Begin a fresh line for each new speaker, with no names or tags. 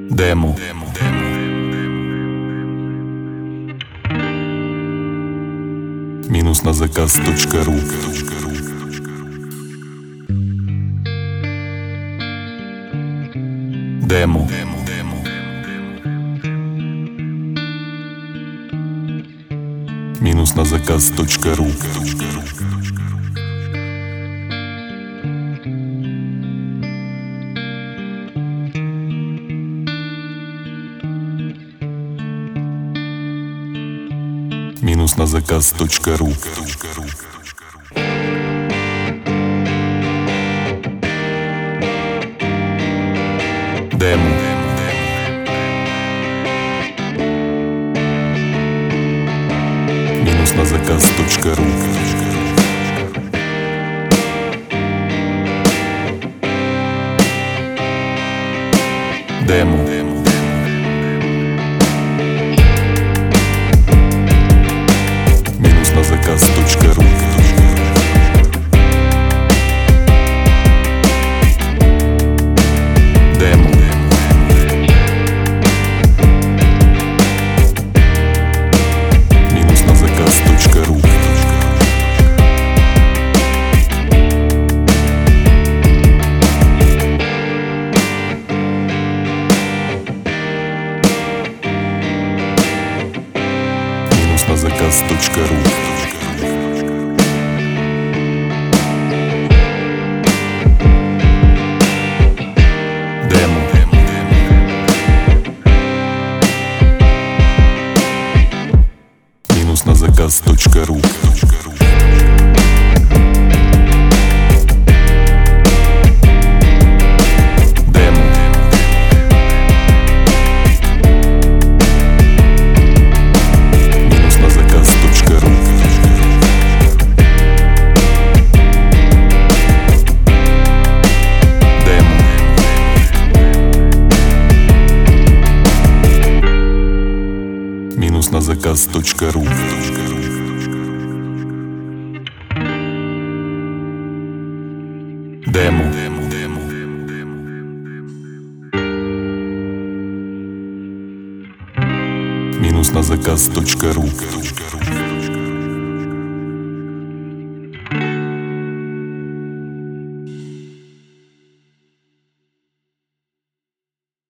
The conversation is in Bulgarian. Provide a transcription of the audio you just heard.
Демо. Минус на заказ.ру. Демо. Минус на заказ.ру. Минус на заказ.ру. Демо. Минус на заказ.ру. Демо. Минус на заказ.ру. Демо. Минус на заказ.ру. Минус на заказ.ру. Демо. Минус на заказ.ру. Демо. Минус на заказ.ру. Демо. Минус на заказ.ру. Демо. Минус на заказ.ру.